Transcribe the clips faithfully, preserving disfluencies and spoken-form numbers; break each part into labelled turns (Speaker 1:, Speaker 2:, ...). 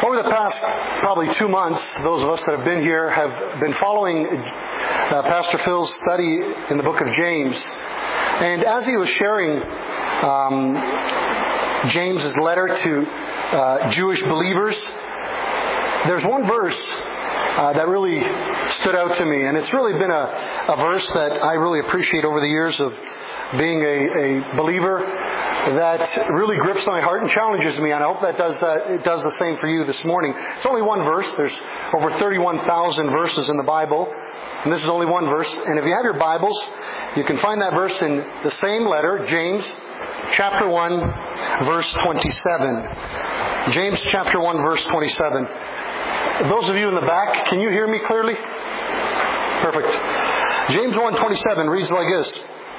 Speaker 1: Over the past probably two months, those of us that have been here have been following uh, Pastor Phil's study in the book of James. And as he was sharing um, James's letter to uh, Jewish believers, there's one verse uh, that really stood out to me. And it's really been a, a verse that I really appreciate over the years of being a, a believer, that really grips my heart and challenges me, and I hope that does uh, it does the same for you this morning. It's only one verse. There's over thirty-one thousand verses in the Bible, and this is only one verse. And if you have your Bibles, you can find that verse in the same letter, James chapter one, verse twenty-seven. James chapter one, verse twenty-seven. Those of you in the back, can you hear me clearly? Perfect. James one twenty-seven reads like this.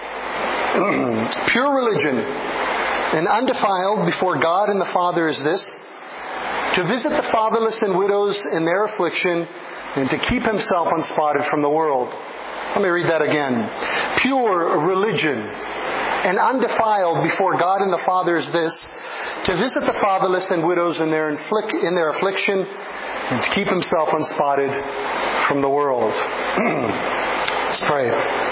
Speaker 1: Pure religion and undefiled before God and the Father is this, to visit the fatherless and widows in their affliction and to keep himself unspotted from the world. Let me read that again. Pure religion and undefiled before God and the Father is this, to visit the fatherless and widows in their, inflict, in their affliction and to keep himself unspotted from the world. Let's pray.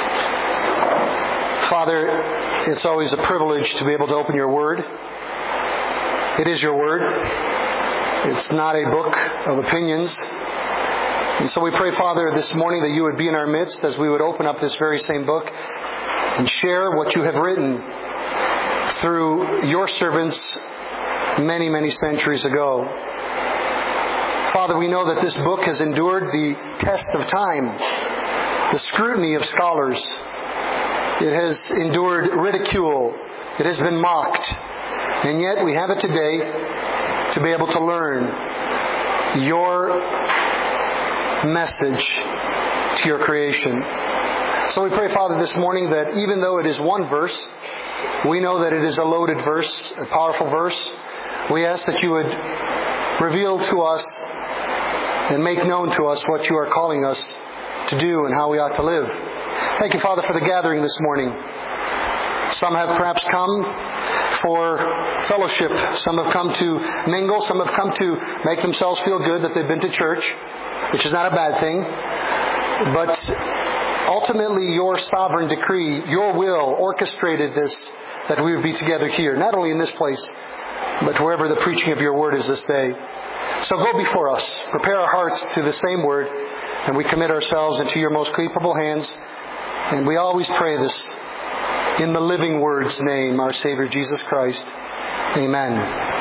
Speaker 1: Father, it's always a privilege to be able to open your Word. It is your Word. It's not a book of opinions. And so we pray, Father, this morning that you would be in our midst as we would open up this very same book and share what you have written through your servants many, many centuries ago. Father, we know that this book has endured the test of time, the scrutiny of scholars. It has endured ridicule. It has been mocked. And yet we have it today to be able to learn your message to your creation. So we pray, Father, this morning that even though it is one verse, we know that it is a loaded verse, a powerful verse. We ask that you would reveal to us and make known to us what you are calling us to do and how we ought to live. Thank you, Father, for the gathering this morning. Some have perhaps come for fellowship. Some have come to mingle. Some have come to make themselves feel good that they've been to church, which is not a bad thing. But ultimately, your sovereign decree, your will, orchestrated this, that we would be together here, not only in this place, but wherever the preaching of your word is this day. So go before us. Prepare our hearts to the same word, and we commit ourselves into your most capable hands. And we always pray this in the living Word's name, our Savior Jesus Christ. Amen.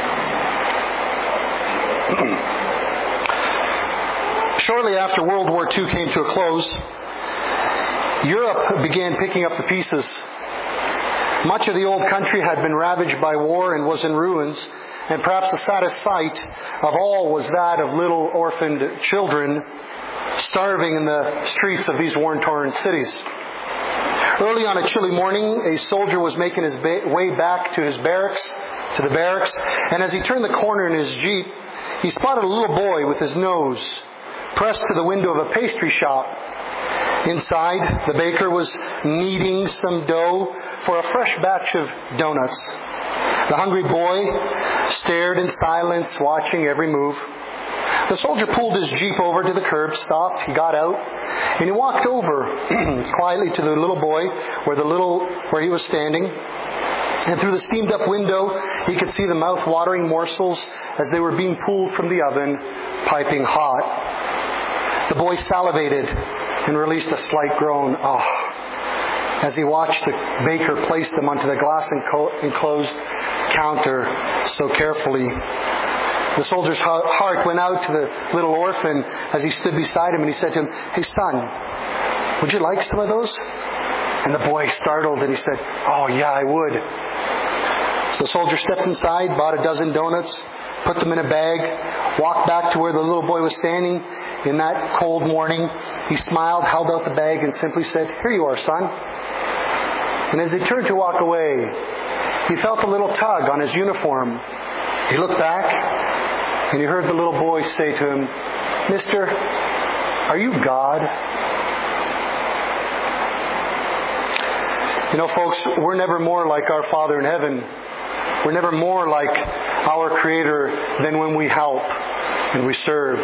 Speaker 1: Shortly after World War Two came to a close, Europe began picking up the pieces. Much of the old country had been ravaged by war and was in ruins, and perhaps the saddest sight of all was that of little orphaned children starving in the streets of these war-torn cities. Early on a chilly morning, a soldier was making his way back to his barracks, to the barracks, and as he turned the corner in his Jeep, he spotted a little boy with his nose pressed to the window of a pastry shop. Inside, the baker was kneading some dough for a fresh batch of donuts. The hungry boy stared in silence, watching every move. The soldier pulled his Jeep over to the curb, stopped, he got out, and he walked over quietly to the little boy where the little where he was standing. And through the steamed up window, he could see the mouth-watering morsels as they were being pulled from the oven, piping hot. The boy salivated and released a slight groan, ah, as he watched the baker place them onto the glass enclosed counter so carefully. The soldier's heart went out to the little orphan as he stood beside him, and he said to him, "Hey, son, would you like some of those?" And the boy startled, and he said, "Oh, yeah, I would." So the soldier stepped inside, bought a dozen donuts, put them in a bag, walked back to where the little boy was standing in that cold morning. He smiled, held out the bag, and simply said, "Here you are, son." And as he turned to walk away, he felt a little tug on his uniform. He looked back, and he heard the little boy say to him, "Mister, are you God?" You know, folks, we're never more like our Father in heaven We're never more like our Creator than when we help and we serve.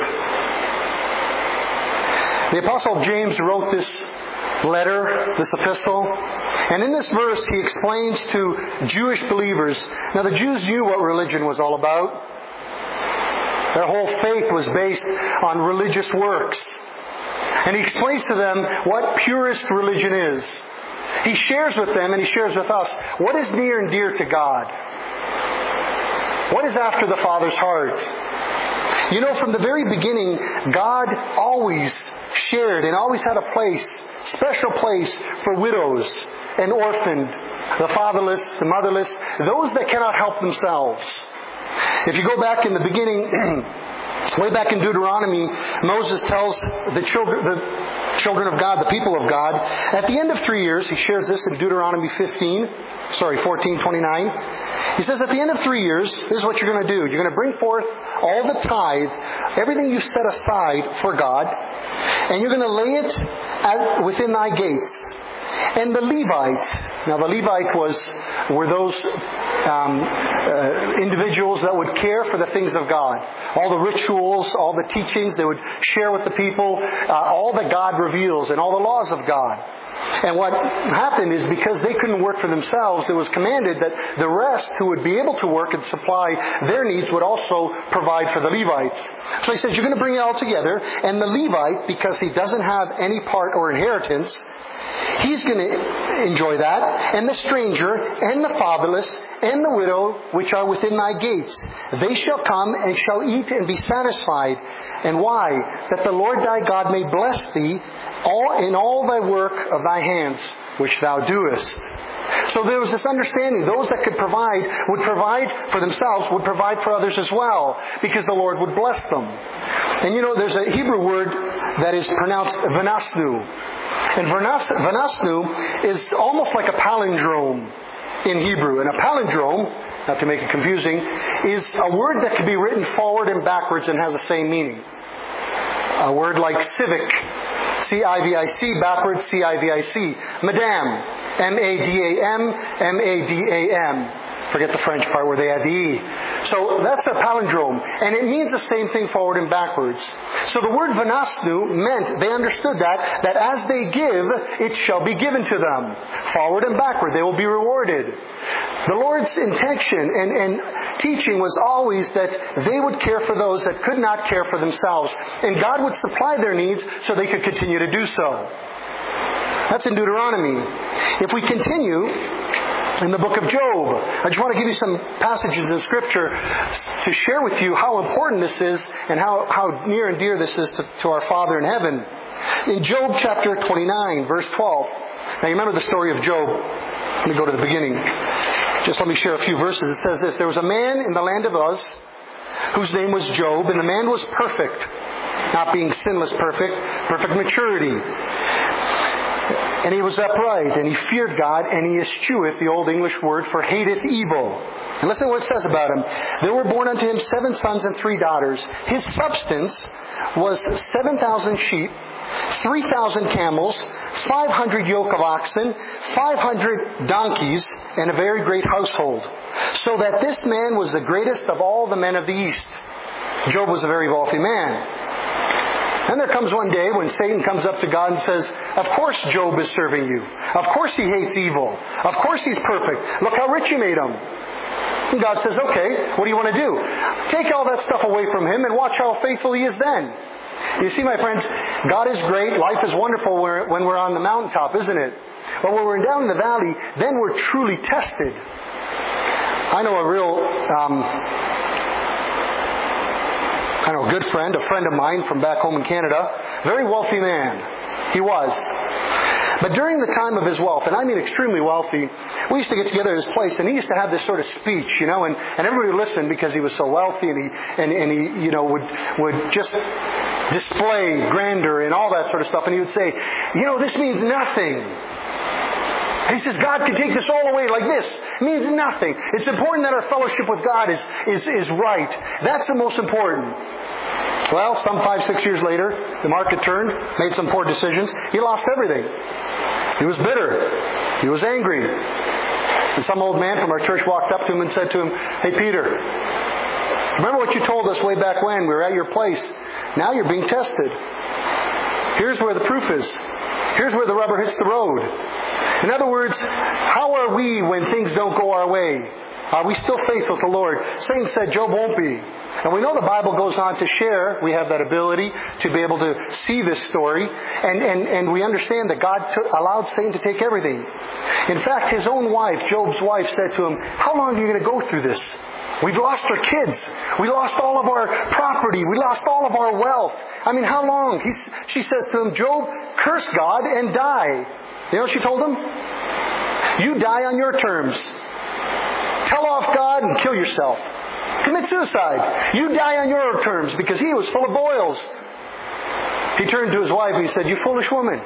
Speaker 1: The Apostle James wrote this letter, this epistle, and in this verse he explains to Jewish believers. Now the Jews knew what religion was all about. Their whole faith was based on religious works. And he explains to them what purest religion is. He shares with them and he shares with us what is near and dear to God. What is after the Father's heart? You know, from the very beginning, God always shared and always had a place, special place for widows and orphaned, the fatherless, the motherless, those that cannot help themselves. If you go back in the beginning, way back in Deuteronomy, Moses tells the children, the children of God, the people of God, at the end of three years, he shares this in Deuteronomy fifteen, sorry, fourteen twenty-nine. He says, at the end of three years, this is what you're going to do. You're going to bring forth all the tithe, everything you've set aside for God, and you're going to lay it at, within thy gates. And the Levite, now the Levite was were those um, uh, individuals that would care for the things of God. All the rituals, all the teachings, they would share with the people, uh, all that God reveals and all the laws of God. And what happened is because they couldn't work for themselves, it was commanded that the rest who would be able to work and supply their needs would also provide for the Levites. So he says, you're going to bring it all together, and the Levite, because he doesn't have any part or inheritance, he's going to enjoy that, and the stranger, and the fatherless, and the widow, which are within thy gates. They shall come and shall eat and be satisfied. And why? That the Lord thy God may bless thee all in all thy work of thy hands, which thou doest. So there was this understanding. Those that could provide would provide for themselves, would provide for others as well, because the Lord would bless them. And you know, there's a Hebrew word that is pronounced vanasnu. And vanasnu is almost like a palindrome in Hebrew. And a palindrome, not to make it confusing, is a word that can be written forward and backwards and has the same meaning. A word like civic, C I V I C, backwards C I V I C. Madame, M A D A M, M A D A M. Forget the French part where they add the E. So that's a palindrome. And it means the same thing forward and backwards. So the word vanasnu meant, they understood that, that as they give, it shall be given to them. Forward and backward, they will be rewarded. The Lord's intention and, and teaching was always that they would care for those that could not care for themselves. And God would supply their needs so they could continue to do so. That's in Deuteronomy. If we continue in the book of Job, I just want to give you some passages in Scripture to share with you how important this is and how, how near and dear this is to, to our Father in heaven. In Job chapter twenty-nine, verse twelve. Now you remember the story of Job. Let me go to the beginning. Just let me share a few verses. It says this: there was a man in the land of Uz whose name was Job, and the man was perfect, not being sinless perfect, perfect maturity. And he was upright, and he feared God, and he escheweth, the old English word for hateth evil. And listen to what it says about him. There were born unto him seven sons and three daughters. His substance was seven thousand sheep, three thousand camels, five hundred yoke of oxen, five hundred donkeys, and a very great household. So that this man was the greatest of all the men of the East. Job was a very wealthy man. And there comes one day when Satan comes up to God and says, of course Job is serving you. Of course he hates evil. Of course he's perfect. Look how rich you made him. And God says, okay, what do you want to do? Take all that stuff away from him and watch how faithful he is then. You see, my friends, God is great. Life is wonderful when we're on the mountaintop, isn't it? But when we're down in the valley, then we're truly tested. I know a real... Um, I know a good friend, a friend of mine from back home in Canada, very wealthy man. He was. But during the time of his wealth, and I mean extremely wealthy, we used to get together at his place, and he used to have this sort of speech, you know, and, and everybody would listen because he was so wealthy, and he and, and he, you know, would would just display grandeur and all that sort of stuff, and he would say, you know, this means nothing. He says, God can take this all away like this. It means nothing. It's important that our fellowship with God is, is, is right. That's the most important. Well, some five, six years later, the market turned, made some poor decisions. He lost everything. He was bitter. He was angry. And some old man from our church walked up to him and said to him, "Hey, Peter, remember what you told us way back when? We were at your place. Now you're being tested. Here's where the proof is. Here's where the rubber hits the road." In other words, how are we when things don't go our way? Are we still faithful to the Lord? Satan said Job won't be. And we know the Bible goes on to share. We have that ability to be able to see this story. And, and, and we understand that God took, allowed Satan to take everything. In fact, his own wife, Job's wife, said to him, "How long are you going to go through this? We've lost our kids. We lost all of our property. We lost all of our wealth. I mean, how long?" He's, she says to him, "Job, curse God and die." You know what she told him? "You die on your terms. Tell off God and kill yourself. Commit suicide. You die on your terms," because he was full of boils. He turned to his wife and he said, "You foolish woman.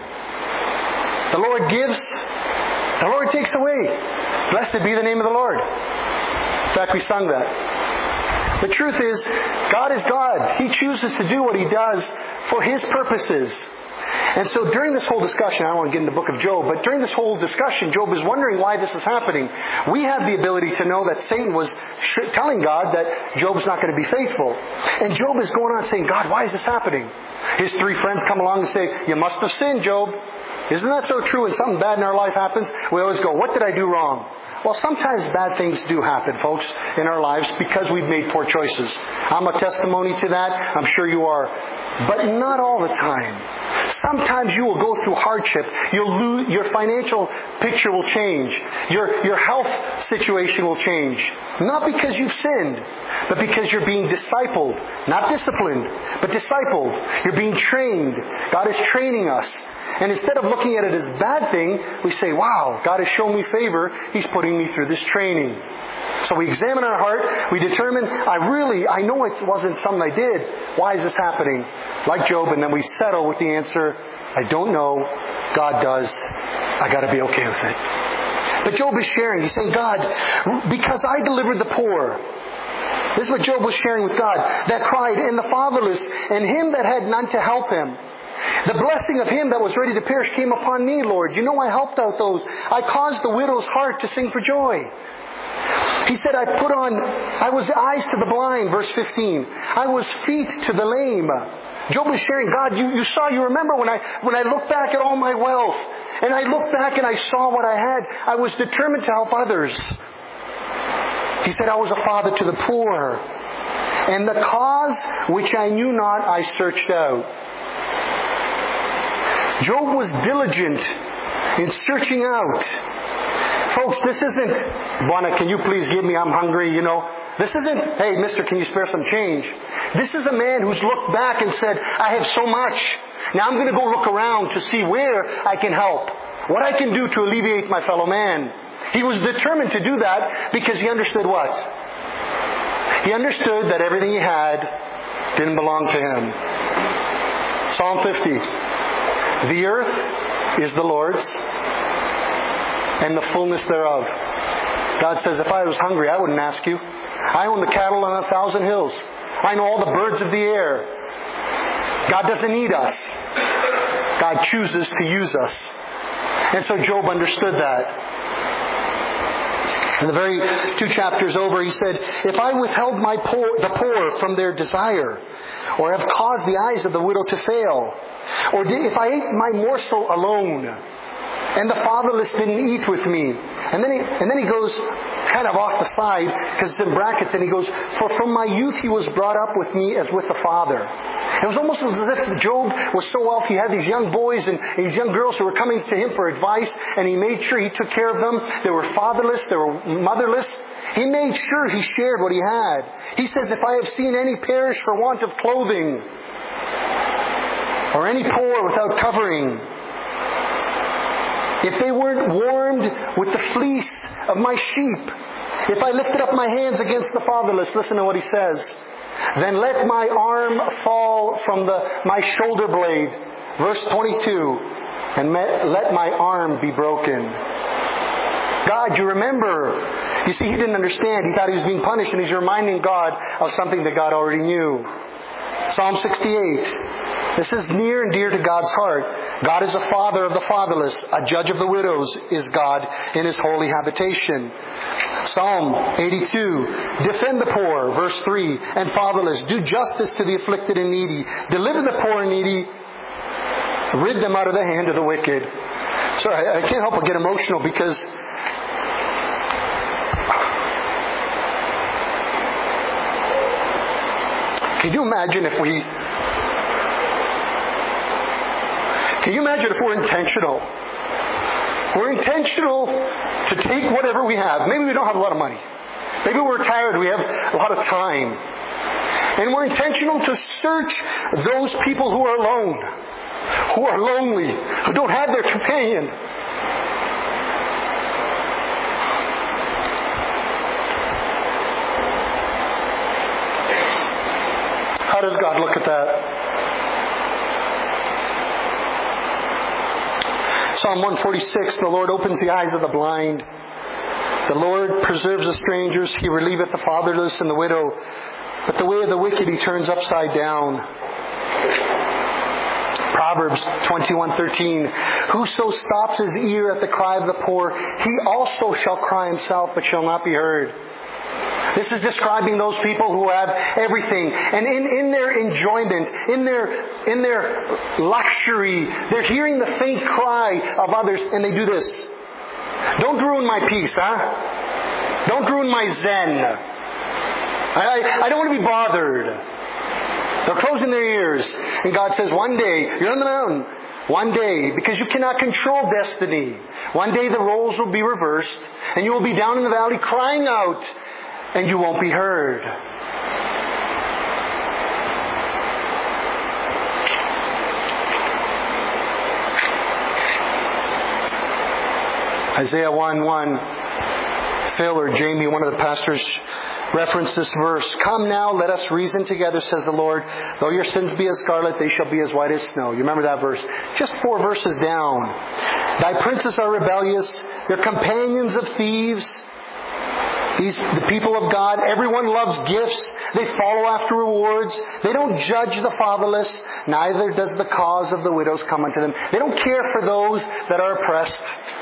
Speaker 1: The Lord gives, the Lord takes away. Blessed be the name of the Lord." In fact, we sung that. The truth is, God is God. He chooses to do what He does for His purposes. And so during this whole discussion, I don't want to get into the book of Job, but during this whole discussion, Job is wondering why this is happening. We have the ability to know that Satan was telling God that Job's not going to be faithful. And Job is going on saying, "God, why is this happening?" His three friends come along and say, "You must have sinned, Job." Isn't that so true? When something bad in our life happens, we always go, "What did I do wrong?" Well, sometimes bad things do happen, folks, in our lives because we've made poor choices. I'm a testimony to that. I'm sure you are. But not all the time. Sometimes you will go through hardship. You'll lose, your financial picture will change. Your, your health situation will change. Not because you've sinned, but because you're being discipled. Not disciplined, but discipled. You're being trained. God is training us. And instead of looking at it as a bad thing, we say, "Wow, God has shown me favor. He's putting me through this training." So we examine our heart. We determine, I really, I know it wasn't something I did. Why is this happening? Like Job, and then we settle with the answer, "I don't know. God does. I got to be okay with it." But Job is sharing. He's saying, "God, because I delivered the poor." This is what Job was sharing with God. "That cried, and the fatherless, and him that had none to help him. The blessing of him that was ready to perish came upon me, Lord. You know I helped out those. I caused the widow's heart to sing for joy." He said, "I put on, I was eyes to the blind," verse fifteen. "I was feet to the lame." Job is sharing, "God, you, you saw, you remember when I, when I looked back at all my wealth, and I looked back and I saw what I had, I was determined to help others." He said, "I was a father to the poor, and the cause which I knew not I searched out." Job was diligent in searching out. Folks, this isn't, "Buana, can you please give me? I'm hungry," you know. This isn't, "Hey, mister, can you spare some change?" This is a man who's looked back and said, "I have so much. Now I'm going to go look around to see where I can help. What I can do to alleviate my fellow man." He was determined to do that because he understood what? He understood that everything he had didn't belong to him. Psalm fifty. "The earth is the Lord's, and the fullness thereof." God says, "If I was hungry, I wouldn't ask you. I own the cattle on a thousand hills. I know all the birds of the air." God doesn't need us. God chooses to use us. And so Job understood that. In the very two chapters over, he said, "If I withheld my poor, the poor from their desire, or have caused the eyes of the widow to fail, or did, if I ate my morsel alone, and the fatherless didn't eat with me." And then he, and then he goes kind of off the side, because it's in brackets, and he goes, "For from my youth he was brought up with me as with a father." It was almost as if Job was so wealthy. He had these young boys and these young girls who were coming to him for advice, and he made sure he took care of them. They were fatherless, they were motherless. He made sure he shared what he had. He says, "If I have seen any perish for want of clothing, or any poor without covering, if they weren't warmed with the fleece of my sheep, if I lifted up my hands against the fatherless," listen to what he says, "then let my arm fall from the my shoulder blade." Verse twenty-two, "and let my arm be broken." God, you remember. You see, he didn't understand. He thought he was being punished, and he's reminding God of something that God already knew. Psalm sixty-eight. This is near and dear to God's heart. God is a father of the fatherless. A judge of the widows is God in His holy habitation. Psalm eighty-two. Defend the poor, verse three, and fatherless. Do justice to the afflicted and needy. Deliver the poor and needy. Rid them out of the hand of the wicked. Sorry, I can't help but get emotional because can you imagine if we Can you imagine if we're intentional? We're intentional to take whatever we have. Maybe we don't have a lot of money. Maybe we're tired. We have a lot of time. And we're intentional to search those people who are alone, who are lonely, who don't have their companion. How does God look at that? Psalm one forty-six, the Lord opens the eyes of the blind. The Lord preserves the strangers. He relieveth the fatherless and the widow. But the way of the wicked He turns upside down. Proverbs twenty-one thirteen, whoso stops his ear at the cry of the poor, he also shall cry himself, but shall not be heard. This is describing those people who have everything. And in, in their enjoyment, in their, in their luxury, they're hearing the faint cry of others, and they do this. Don't ruin my peace, huh? Don't ruin my zen. I, I, I don't want to be bothered. They're closing their ears. And God says, one day, you're on the mountain. One day, because you cannot control destiny, one day the roles will be reversed, and you will be down in the valley crying out, and you won't be heard. Isaiah one one, Phil or Jamie, one of the pastors, referenced this verse. Come now, let us reason together, says the Lord. Though your sins be as scarlet, they shall be as white as snow. You remember that verse? Just four verses down. Thy princes are rebellious. They're companions of thieves. These, the people of God, everyone loves gifts. They follow after rewards. They don't judge the fatherless. Neither does the cause of the widows come unto them. They don't care for those that are oppressed.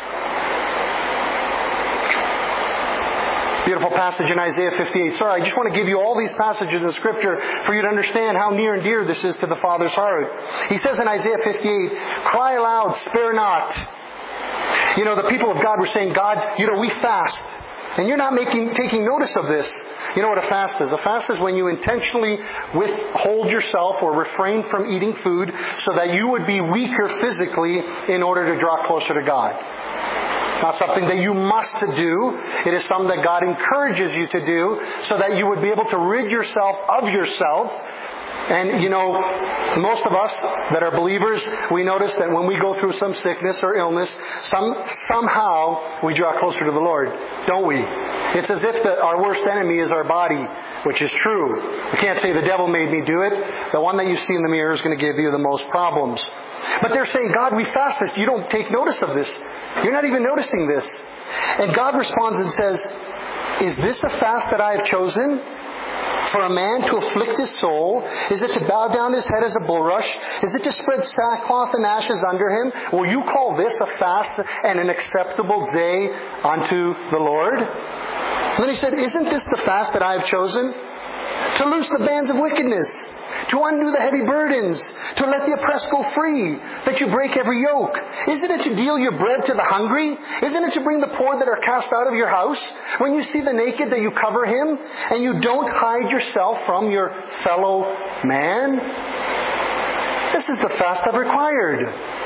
Speaker 1: Beautiful passage in Isaiah fifty-eight. Sorry, I just want to give you all these passages in the Scripture for you to understand how near and dear this is to the Father's heart. He says in Isaiah fifty-eight, cry aloud, spare not. You know, the people of God were saying, God, you know, we fast. And you're not making taking notice of this. You know what a fast is? A fast is when you intentionally withhold yourself or refrain from eating food so that you would be weaker physically in order to draw closer to God. It's not something that you must do. It is something that God encourages you to do so that you would be able to rid yourself of yourself. And, you know, most of us that are believers, we notice that when we go through some sickness or illness, some somehow we draw closer to the Lord, don't we? It's as if the, our worst enemy is our body, which is true. We can't say the devil made me do it. The one that you see in the mirror is going to give you the most problems. But they're saying, God, we fast this. You don't take notice of this. You're not even noticing this. And God responds and says, is this a fast that I have chosen? For a man to afflict his soul? Is it to bow down his head as a bulrush? Is it to spread sackcloth and ashes under him? Will you call this a fast and an acceptable day unto the Lord? And then he said, isn't this the fast that I have chosen? To loose the bands of wickedness, to undo the heavy burdens, to let the oppressed go free, that you break every yoke. Isn't it to deal your bread to the hungry? Isn't it to bring the poor that are cast out of your house? When you see the naked, that you cover him, and you don't hide yourself from your fellow man? This is the fast I've required.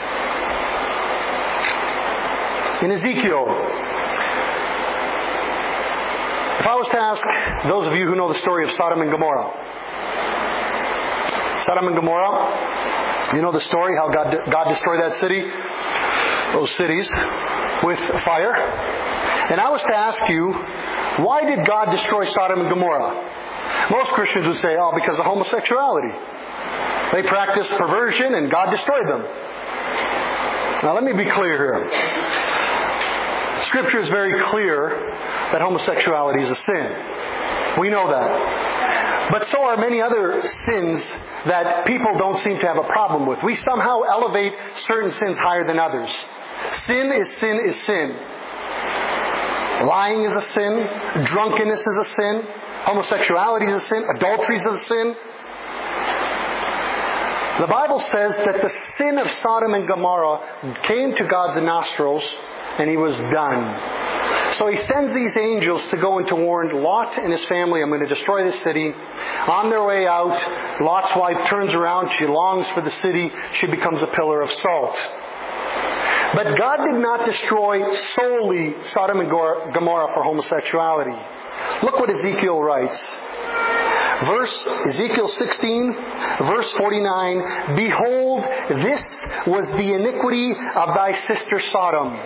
Speaker 1: In Ezekiel, if I was to ask those of you who know the story of Sodom and Gomorrah, Sodom and Gomorrah, you know the story, how God God destroyed that city, those cities, with fire. And I was to ask you, why did God destroy Sodom and Gomorrah? Most Christians would say, oh, because of homosexuality. They practiced perversion and God destroyed them. Now let me be clear here. Scripture is very clear that homosexuality is a sin. We know that. But so are many other sins that people don't seem to have a problem with. We somehow elevate certain sins higher than others. Sin is sin is sin. Lying is a sin. Drunkenness is a sin. Homosexuality is a sin. Adultery is a sin. The Bible says that the sin of Sodom and Gomorrah came to God's nostrils and He was done. So He sends these angels to go and to warn Lot and his family, I'm going to destroy this city. On their way out, Lot's wife turns around. She longs for the city. She becomes a pillar of salt. But God did not destroy solely Sodom and Gomorrah for homosexuality. Look what Ezekiel writes. Verse Ezekiel sixteen, verse forty-nine, Behold, this was the iniquity of thy sister Sodom.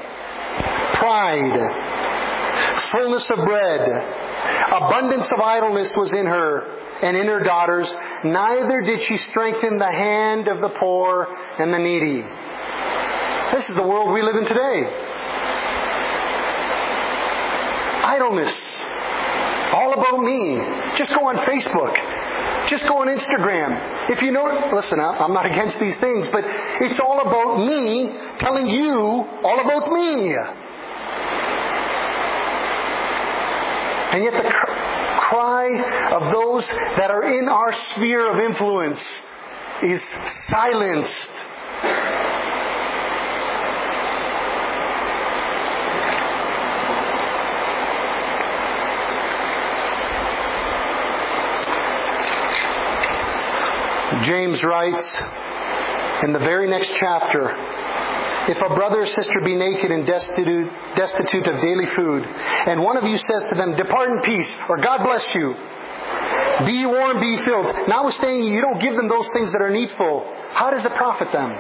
Speaker 1: Pride, fullness of bread, abundance of idleness was in her, and in her daughters, neither did she strengthen the hand of the poor and the needy. This is the world we live in today. Idleness. All about me. Just go on Facebook. Just go on Instagram. If you know, listen, I'm not against these things, but it's all about me telling you all about me. And yet the cry of those that are in our sphere of influence is silenced. James writes in the very next chapter, If a brother or sister be naked and destitute, destitute of daily food, and one of you says to them, Depart in peace, or God bless you, be warm, be filled, notwithstanding you don't give them those things that are needful, how does it profit them?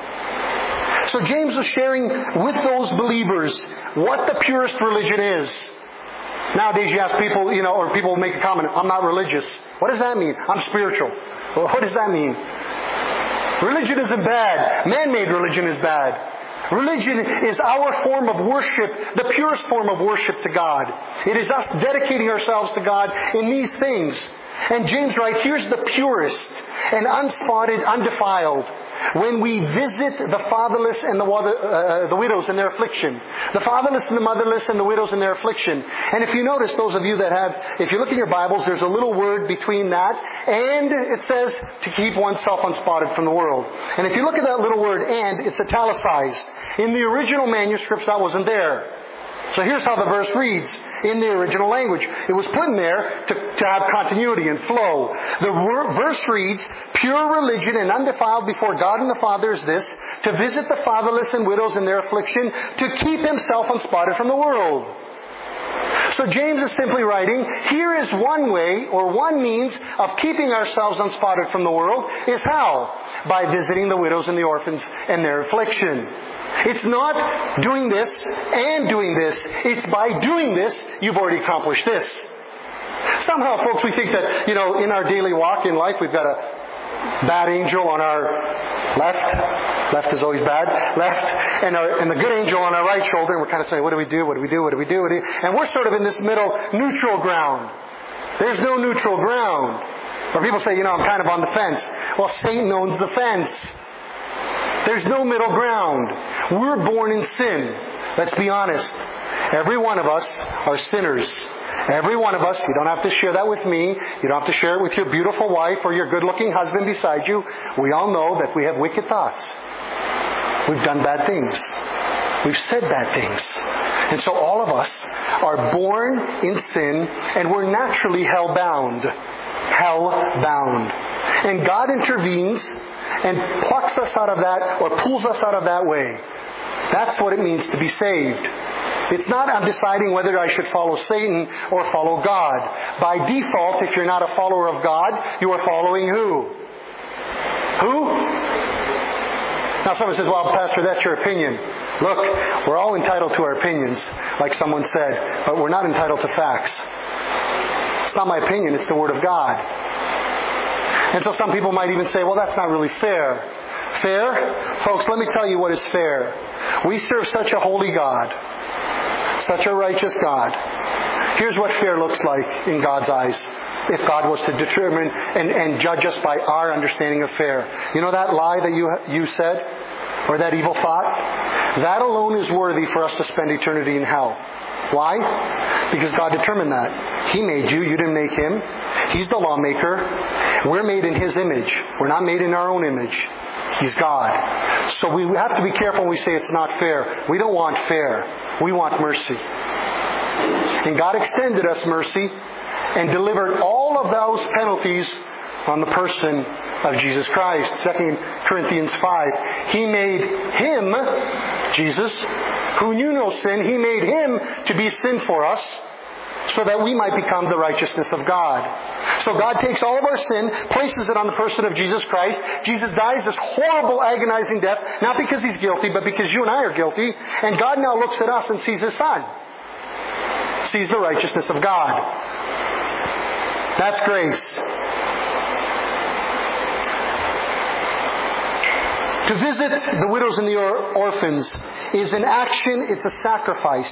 Speaker 1: So James was sharing with those believers what the purest religion is. Nowadays you ask people, you know, or people make a comment, I'm not religious. What does that mean? I'm spiritual. Well, what does that mean? Religion isn't bad. Man-made religion is bad. Religion is our form of worship, the purest form of worship to God. It is us dedicating ourselves to God in these things. And James writes, here's the purest and unspotted, undefiled. When we visit the fatherless and the, uh, the widows in their affliction. The fatherless and the motherless and the widows in their affliction. And if you notice, those of you that have, if you look in your Bibles, there's a little word between that. And it says to keep oneself unspotted from the world. And if you look at that little word, and, it's italicized. In the original manuscripts, that wasn't there. So here's how the verse reads in the original language. It was put in there to, to have continuity and flow. The wor- verse reads, Pure religion and undefiled before God and the Father is this, to visit the fatherless and widows in their affliction, to keep himself unspotted from the world. So James is simply writing, here is one way or one means of keeping ourselves unspotted from the world is how? By visiting the widows and the orphans and their affliction. It's not doing this and doing this. It's by doing this, you've already accomplished this. Somehow, folks, we think that, you know, in our daily walk in life, we've got a bad angel on our left. Left is always bad. Left. And, our, and the good angel on our right shoulder. And we're kind of saying, what do we do? What do we do? What do we do? What do we do? And we're sort of in this middle neutral ground. There's no neutral ground. Or people say, you know, I'm kind of on the fence. Well, Satan owns the fence. There's no middle ground. We're born in sin. Let's be honest. Every one of us are sinners. Every one of us, you don't have to share that with me. You don't have to share it with your beautiful wife or your good-looking husband beside you. We all know that we have wicked thoughts. We've done bad things. We've said bad things. And so all of us are born in sin and we're naturally hell-bound. Hell-bound. And God intervenes and plucks us out of that or pulls us out of that way. That's what it means to be saved. It's not I'm deciding whether I should follow Satan or follow God. By default, if you're not a follower of God, you are following who? Who? Now someone says, well, Pastor, that's your opinion. Look, we're all entitled to our opinions, like someone said, but we're not entitled to facts. It's not my opinion, it's the Word of God. And so some people might even say, well, that's not really fair. Fair? Folks, let me tell you what is fair. We serve such a holy God, such a righteous God. Here's what fair looks like in God's eyes. if God was to determine and, and judge us by our understanding of fair. You know that lie that you you said? Or that evil thought? That alone is worthy for us to spend eternity in hell. Why? Because God determined that. He made you. You didn't make Him. He's the lawmaker. We're made in His image. We're not made in our own image. He's God. So we have to be careful when we say it's not fair. We don't want fair. We want mercy. And God extended us mercy and delivered all of those penalties on the person of Jesus Christ. Second Corinthians five. He made Him, Jesus, who knew no sin, He made Him to be sin for us so that we might become the righteousness of God. So God takes all of our sin, places it on the person of Jesus Christ. Jesus dies this horrible, agonizing death, not because He's guilty, but because you and I are guilty. And God now looks at us and sees His Son. Sees the righteousness of God. That's grace. To visit the widows and the or- orphans is an action, it's a sacrifice.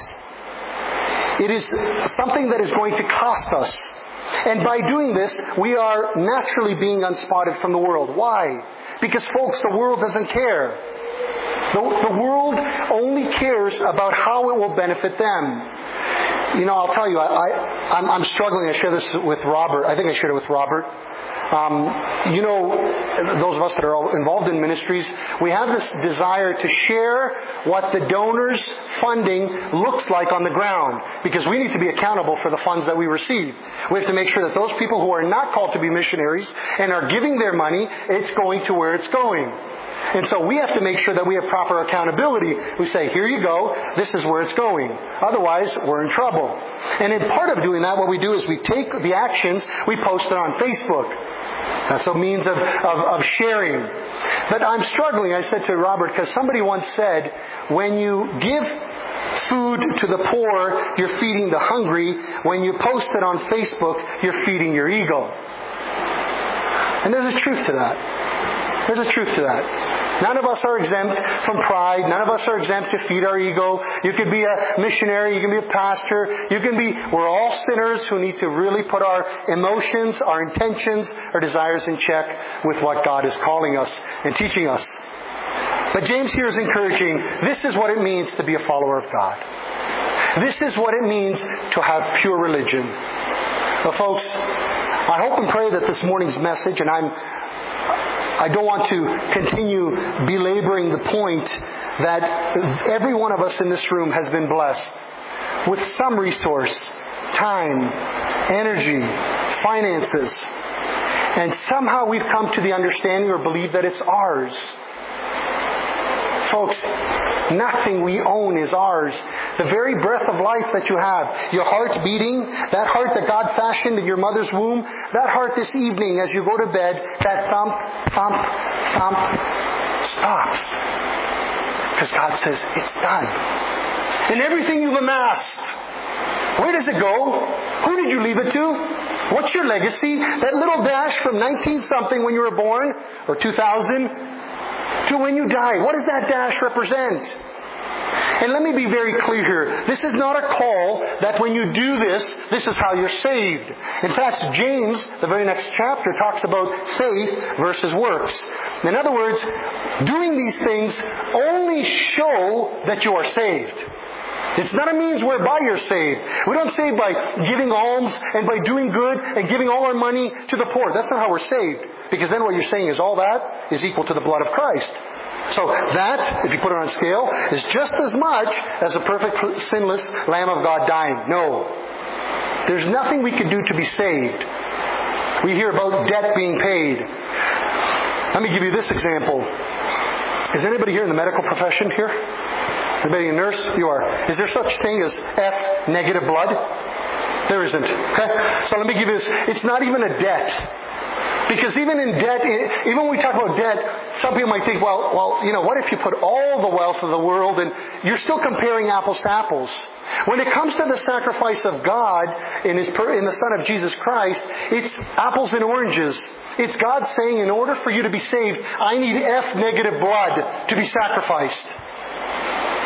Speaker 1: It is something that is going to cost us. And by doing this, we are naturally being unspotted from the world. Why? Because, folks, the world doesn't care. The, the world only cares about how it will benefit them. You know, I'll tell you, I, I, I'm, I'm struggling. I share this with Robert. I think I shared it with Robert. Um, you know, those of us that are involved in ministries, we have this desire to share what the donors' funding looks like on the ground, because we need to be accountable for the funds that we receive. We have to make sure that those people who are not called to be missionaries and are giving their money, it's going to where it's going. And so we have to make sure that we have proper accountability. We say, here you go, this is where it's going. Otherwise, we're in trouble. And in part of doing that, what we do is we take the actions, we post it on Facebook. That's a means of, of, of sharing. But I'm struggling, I said to Robert, because somebody once said, when you give food to the poor, you're feeding the hungry. When you post it on Facebook, you're feeding your ego. And there's a truth to that. There's a truth to that. None of us are exempt from pride. None of us are exempt to feed our ego. You could be a missionary. You can be a pastor. You can be, we're all sinners who need to really put our emotions, our intentions, our desires in check with what God is calling us and teaching us. But James here is encouraging, this is what it means to be a follower of God. This is what it means to have pure religion. Well, folks, I hope and pray that this morning's message, and I'm I don't want to continue belaboring the point that every one of us in this room has been blessed with some resource, time, energy, finances, and somehow we've come to the understanding or believe that it's ours. Folks, nothing we own is ours. The very breath of life that you have, your heart beating, that heart that God fashioned in your mother's womb, that heart this evening as you go to bed, that thump, thump, thump, stops. Because God says, it's done. And everything you've amassed, where does it go? Who did you leave it to? What's your legacy? That little dash from nineteen something when you were born, or two thousand, to when you die. What does that dash represent? And let me be very clear here. This is not a call that when you do this, this is how you're saved. In fact, James, the very next chapter, talks about faith versus works. In other words, doing these things only show that you are saved. It's not a means whereby you're saved. We don't save by giving alms and by doing good and giving all our money to the poor. That's not how we're saved. Because then what you're saying is all that is equal to the blood of Christ. So that, if you put it on a scale, is just as much as a perfect, sinless Lamb of God dying. No. There's nothing we can do to be saved. We hear about debt being paid. Let me give you this example. Is anybody here in the medical profession here? Anybody a nurse? You are. Is there such thing as F negative blood? There isn't. Okay? So let me give you this. It's not even a debt. Because even in debt, even when we talk about debt, some people might think, well, well, you know, what if you put all the wealth of the world and you're still comparing apples to apples? When it comes to the sacrifice of God in His in the Son of Jesus Christ, it's apples and oranges. It's God saying, in order for you to be saved, I need F negative blood to be sacrificed.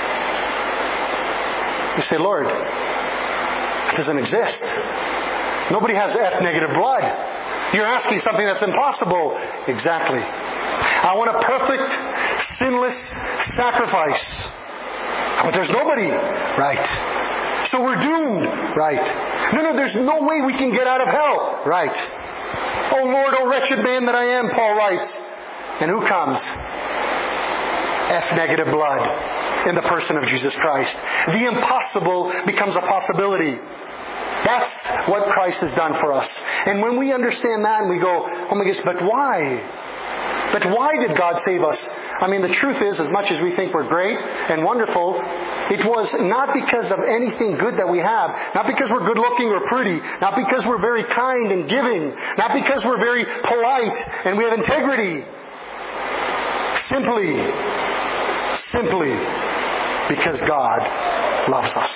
Speaker 1: You say, Lord, it doesn't exist. Nobody has F negative blood. You're asking something that's impossible. Exactly. I want a perfect, sinless sacrifice. But there's nobody. Right. So we're doomed. Right. No, no, there's no way we can get out of hell. Right. Oh Lord, oh wretched man that I am, Paul writes. And who comes? F negative blood in the person of Jesus Christ. The impossible becomes a possibility. That's what Christ has done for us. And when we understand that and we go, oh my goodness, but why? But why did God save us? I mean, the truth is, as much as we think we're great and wonderful, it was not because of anything good that we have. Not because we're good looking or pretty. Not because we're very kind and giving. Not because we're very polite and we have integrity. Simply, simply because God loves us.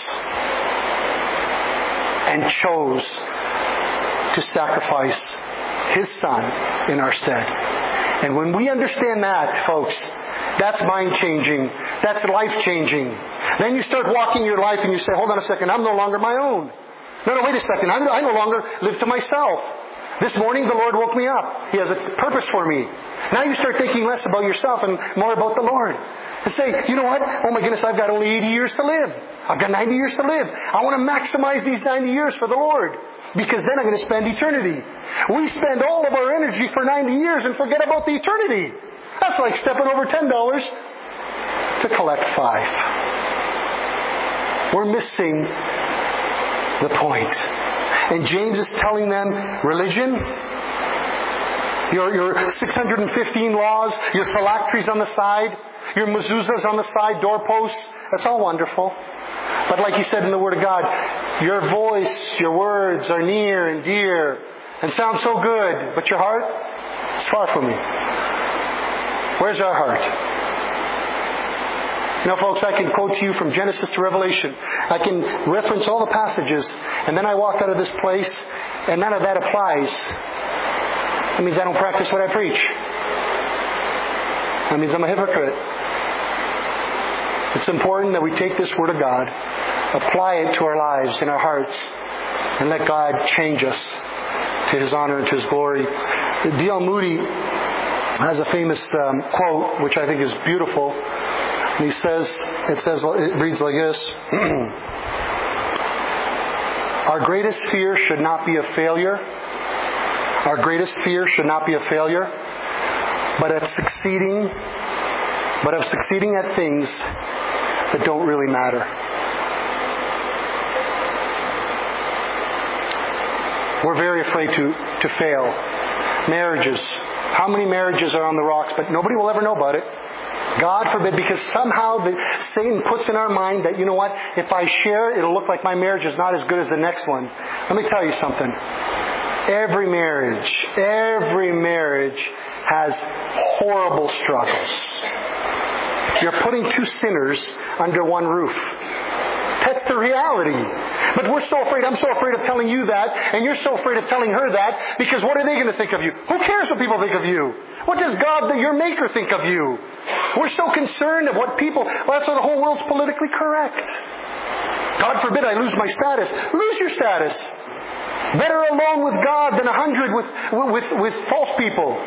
Speaker 1: And chose to sacrifice His Son in our stead. And when we understand that, folks, that's mind-changing. That's life-changing. Then you start walking your life and you say, hold on a second, I'm no longer my own. No, no, wait a second, I no longer live to myself. This morning the Lord woke me up. He has a purpose for me. Now you start thinking less about yourself and more about the Lord. And say, you know what? Oh my goodness, I've got only eighty years to live. I've got ninety years to live. I want to maximize these ninety years for the Lord. Because then I'm going to spend eternity. We spend all of our energy for ninety years and forget about the eternity. That's like stepping over ten dollars to collect five. We're missing the point. And James is telling them, religion, your, your six hundred fifteen laws, your phylacteries on the side, your mezuzahs on the side, doorposts, that's all wonderful. But like he said in the Word of God, your voice, your words are near and dear and sound so good, but your heart is far from me. Where's our heart? You know, folks, I can quote to you from Genesis to Revelation. I can reference all the passages, and then I walk out of this place, and none of that applies. That means I don't practice what I preach. That means I'm a hypocrite. It's important that we take this Word of God, apply it to our lives and our hearts, and let God change us to His honor and to His glory. D L Moody has a famous um, quote, which I think is beautiful. And he says, it says, it reads like this: our greatest fear should not be of failure. Our greatest fear should not be of failure, but of succeeding, but of succeeding at things that don't really matter. We're very afraid to, to fail. Marriages. How many marriages are on the rocks, but nobody will ever know about it? God forbid, because somehow the, Satan puts in our mind that, you know what, if I share, it'll look like my marriage is not as good as the next one. Let me tell you something. Every marriage, every marriage has horrible struggles. You're putting two sinners under one roof. That's the reality. But we're so afraid, I'm so afraid of telling you that, and you're so afraid of telling her that, because what are they going to think of you? Who cares what people think of you? What does God, your Maker, think of you? We're so concerned of what people, well, that's why the whole world's politically correct. God forbid I lose my status. Lose your status. Better alone with God than a hundred with, with, with false people.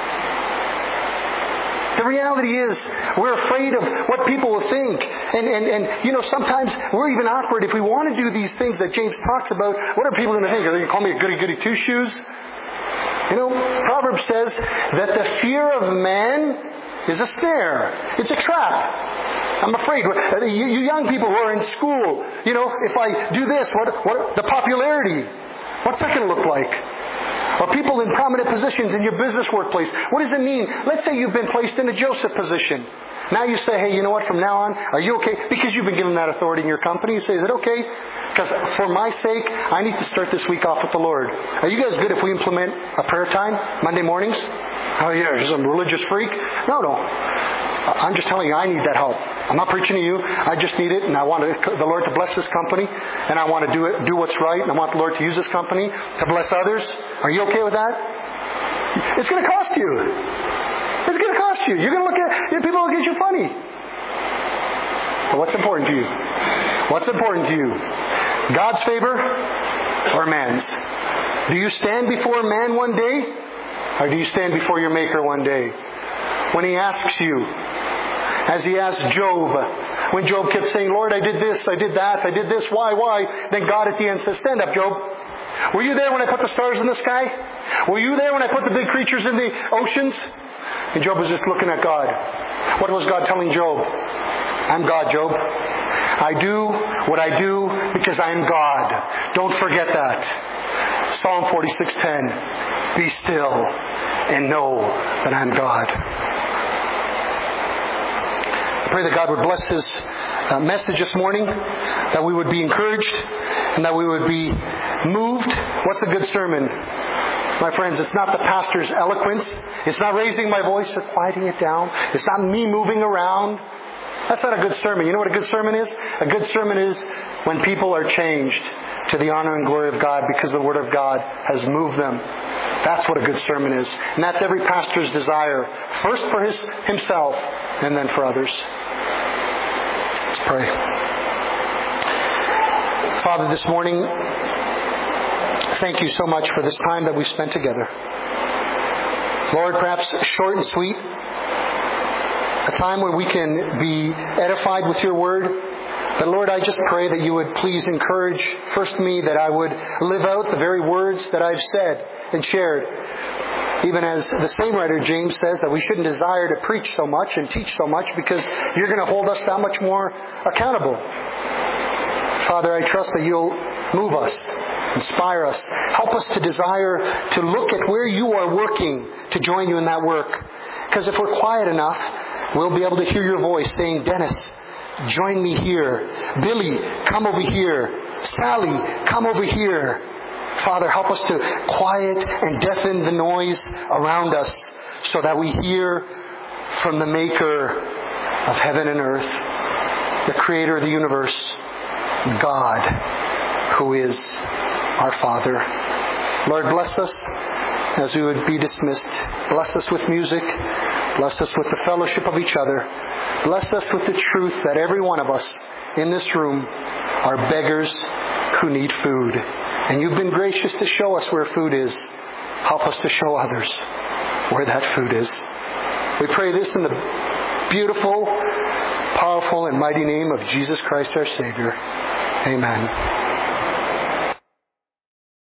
Speaker 1: The reality is, we're afraid of what people will think. And, and, and, you know, sometimes we're even awkward if we want to do these things that James talks about. What are people going to think? Are they going to call me a goody-goody two-shoes? You know, Proverbs says that the fear of man is a snare. It's a trap. I'm afraid. You, you young people who are in school, you know, if I do this, what, what, the popularity, what's that going to look like? Or people in prominent positions in your business workplace. What does it mean? Let's say you've been placed in a Joseph position. Now you say, hey, you know what, from now on, are you okay? Because you've been given that authority in your company. You say, is it okay? Because for my sake, I need to start this week off with the Lord. Are you guys good if we implement a prayer time Monday mornings? Oh yeah, you're some religious freak? No, no. I'm just telling you, I need that help. I'm not preaching to you. I just need it, and I want the Lord to bless this company, and I want to do it, do what's right, and I want the Lord to use this company to bless others. Are you okay with that? It's going to cost you. It's going to cost you. You're going to look at people will look at you funny. But what's important to you? What's important to you? God's favor or man's? Do you stand before man one day? Or do you stand before your Maker one day? When He asks you, as He asked Job, when Job kept saying, Lord, I did this, I did that, I did this, why, why? Then God at the end says, stand up, Job. Were you there when I put the stars in the sky? Were you there when I put the big creatures in the oceans? And Job was just looking at God. What was God telling Job? I'm God, Job. I do what I do because I'm God. Don't forget that. Psalm forty-six ten. Be still and know that I'm God. I pray that God would bless His uh, message this morning, that we would be encouraged and that we would be moved. What's a good sermon? My friends, it's not the pastor's eloquence. It's not raising my voice or quieting it down. It's not me moving around. That's not a good sermon. You know what a good sermon is? A good sermon is when people are changed to the honor and glory of God because the Word of God has moved them. That's what a good sermon is. And that's every pastor's desire. First for his, himself and then for others. Let's pray. Father, this morning, thank You so much for this time that we spent together. Lord, perhaps short and sweet. A time where we can be edified with Your Word. But Lord, I just pray that You would please encourage first me, that I would live out the very words that I've said and shared. Even as the same writer, James, says that we shouldn't desire to preach so much and teach so much because You're going to hold us that much more accountable. Father, I trust that You'll move us, inspire us, help us to desire to look at where You are working to join You in that work. Because if we're quiet enough, we'll be able to hear Your voice saying, Dennis, join me here. Billy, come over here. Sally, come over here. Father, help us to quiet and deafen the noise around us so that we hear from the Maker of heaven and earth, the Creator of the universe, God, who is our Father. Lord, bless us as we would be dismissed. Bless us with music. Bless us with the fellowship of each other. Bless us with the truth that every one of us in this room are beggars who need food. And You've been gracious to show us where food is. Help us to show others where that food is. We pray this in the beautiful, powerful, and mighty name of Jesus Christ our Savior. Amen.